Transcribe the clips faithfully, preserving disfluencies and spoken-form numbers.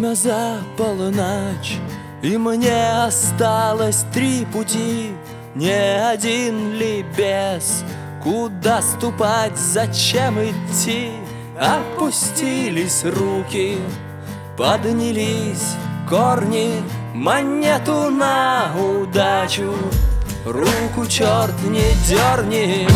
Время за полночь, и мне осталось три пути. Не один ли без? Куда ступать, зачем идти? Опустились руки, поднялись корни, монету на удачу, руку черт не дерни.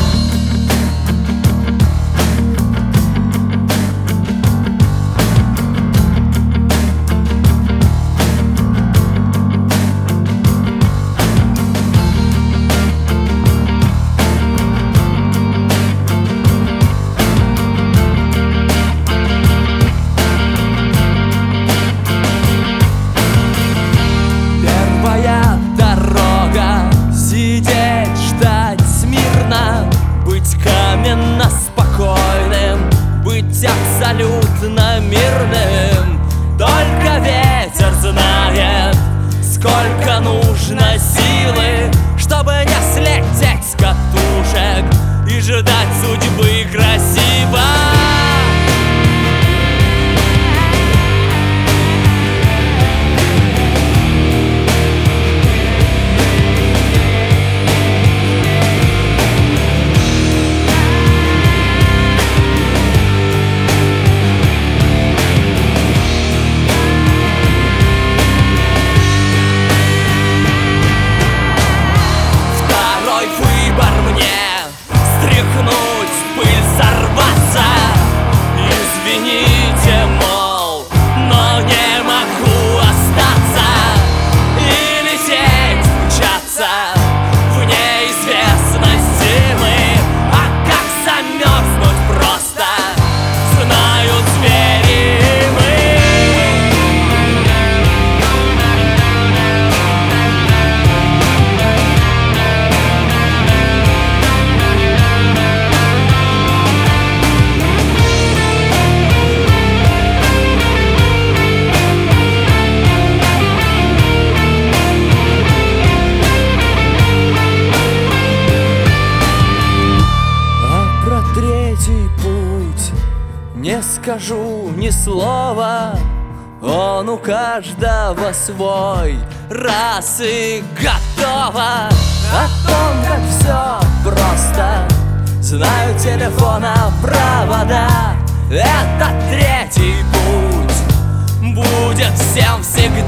Каменно спокойным, быть абсолютно мирным. Только ветер знает, сколько нужно силы, чтобы не слететь с катушек и ждать судьбы красиво. Извините, мол, но не могу остаться и лететь, мчаться в неизвестности мы. А как замерзнуть просто, знают звери и мы. Не скажу ни слова, он у каждого свой, раз и готово. О том, как все просто, знаю телефона провода. Это третий путь будет всем всегда.